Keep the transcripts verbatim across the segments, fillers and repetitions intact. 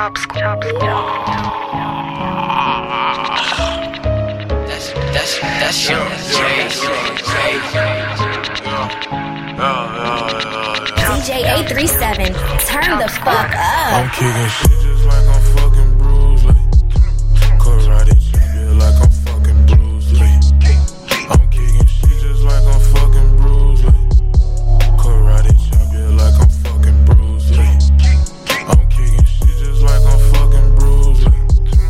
Chop Squad. That's that's that's your D J eight three seven, turn the fuck up. I'm kicking shit just like I'm fucking Bruce Lee. Karate champion like I'm fucking Bruce Lee. I'm kicking shit just like I'm fucking Bruce Lee. Karate champion like I'm fucking Bruce Lee. I'm kicking shit just like I'm fucking Bruce Lee.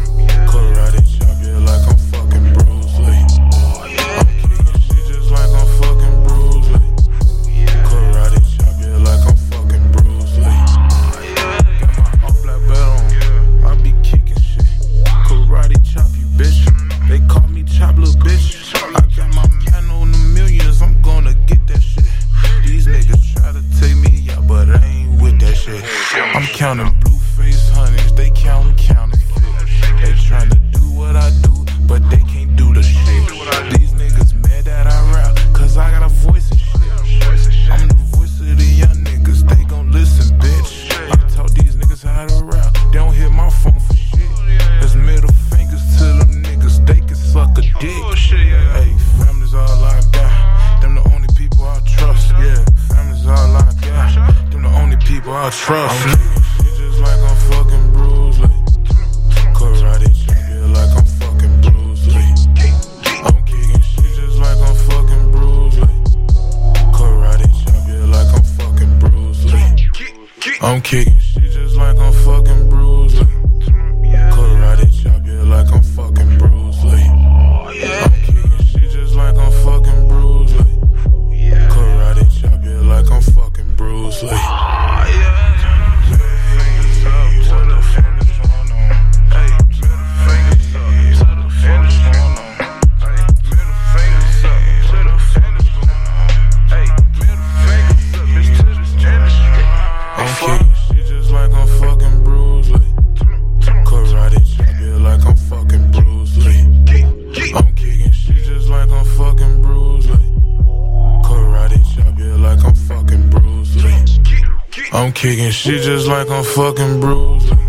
Karate champion like I'm fucking Bruce Lee. I'm kicking shit just like I'm fucking Bruce Lee. Karate champion like I'm fucking Bruce Lee. Got my all black belt on, I be kicking shit. Karate chop you bitch, they call me chop little bitch. I got my man on the millions, I'm gonna get that shit. These niggas try to take me out, but I ain't with that shit. I'm counting blue face honeys, they counting counterfeit. They tryna do what I do, but they can't do the shit. These niggas mad that I rap, cause I got a voice and shit. I'm the voice of the young niggas, they gon' listen, bitch. I taught these niggas how to rap, they don't hit my phone for shit. There's middle fingers to them niggas, they can suck a dick. Hey, family's all I got, them the only people I trust. Yeah, family's all I got, them the only people I trust. I'm kicking shit just like I'm fucking Bruce Lee. Karate champion like I'm fucking Bruce Lee. I'm kicking shit just like I'm fucking Bruce Lee. Karate champion like I'm fucking Bruce Lee. I'm kicking shit just like I'm fucking Bruce Lee. Karate champion like I'm fucking Bruce Lee. I'm kicking shit just like I'm fucking Bruce Lee. Karate champion like I'm fucking Bruce Lee. I'm kicking shit just like I'm fucking Bruce Lee.